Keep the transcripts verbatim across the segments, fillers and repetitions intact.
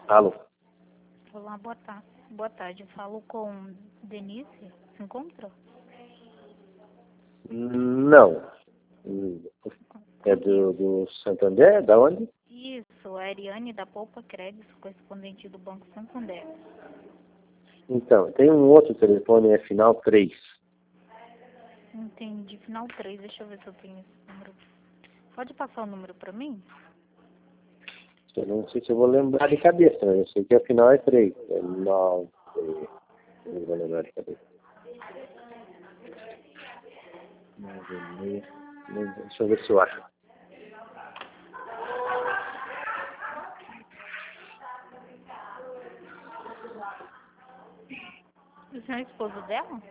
Alô? Olá, boa tarde. Boa tarde. Eu falo com Denise. Se encontra? Não. É do, do Santander? Da onde? Isso, a Ariane da Poupa Crédito, correspondente do Banco Santander. Então, tem um outro telefone, é final três. Entendi. Final três. Deixa eu ver se eu tenho esse número. Pode passar o número para mim? Eu não sei se eu vou lembrar de cabeça, mas eu sei que a final é três. É nove. Não vou lembrar de cabeça. nove e meia. Deixa eu ver se eu acho. O senhor é esposo dela?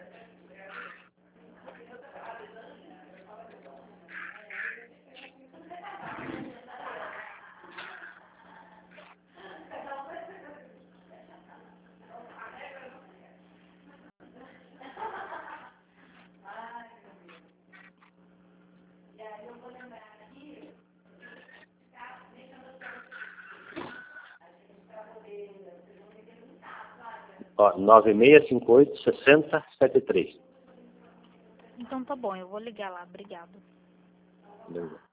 Ó, nove seis cinco oito, seis zero sete três. Então tá bom, eu vou ligar lá. Obrigado. Beleza.